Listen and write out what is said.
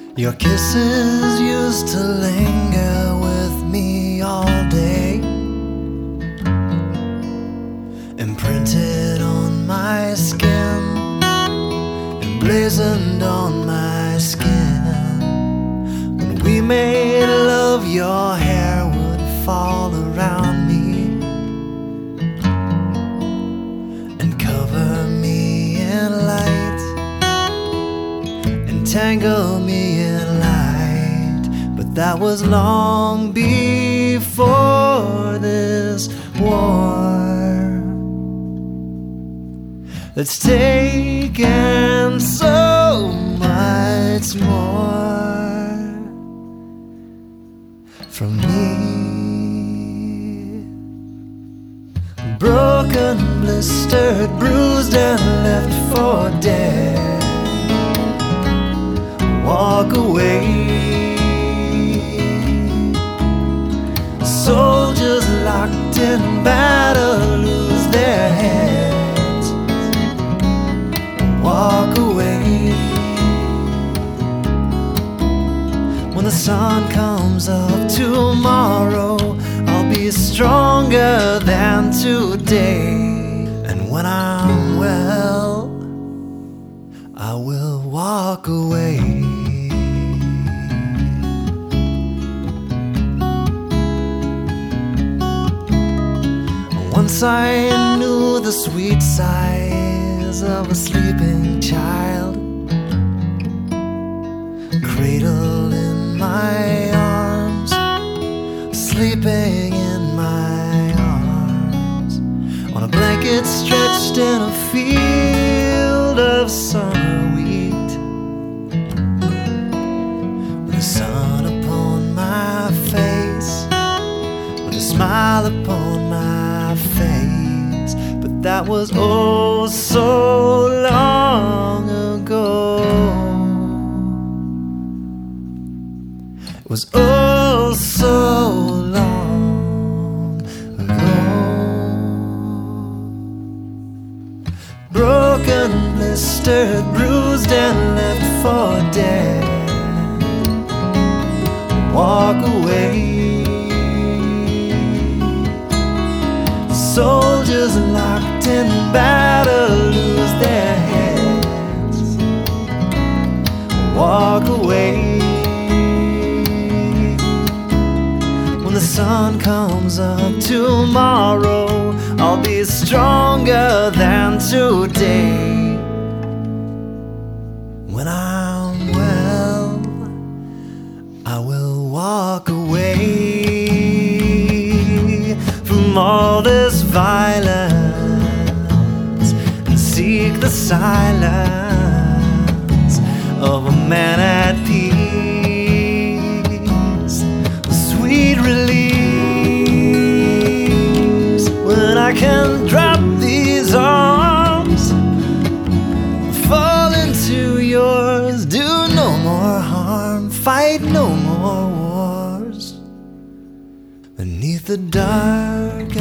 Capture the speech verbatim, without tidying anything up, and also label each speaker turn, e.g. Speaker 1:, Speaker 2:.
Speaker 1: Your kisses used to linger with me all day, imprinted on my skin, emblazoned on my skin. When we made love, your hair would fall around me and cover me in light, entangle me in light. But that was long before this war. Let's take and so much more from me. Broken, blistered, bruised and left for dead. Walk away. Soldiers locked in battle lose their heads. Walk away. When the sun comes up tomorrow, I'll be stronger than today. And when I'm well, I will walk away. Once I knew the sweet sighs of a sleeping child, cradled in my arms, sleeping in my arms, on a blanket stretched in a field of summer wheat, with the sun upon my face, with a smile upon my face. But that was oh so long ago. It was oh so long ago. Broken, blistered, bruised and left for dead. Walk away. Soldiers locked in battle lose their heads. Walk away. When the sun comes up tomorrow, I'll be stronger than today. When I'm well, I will walk away from all this violence and seek the silence of a man at peace. Sweet release when I can drop these arms, fall into yours, do no more harm, fight no more wars. Beneath the dark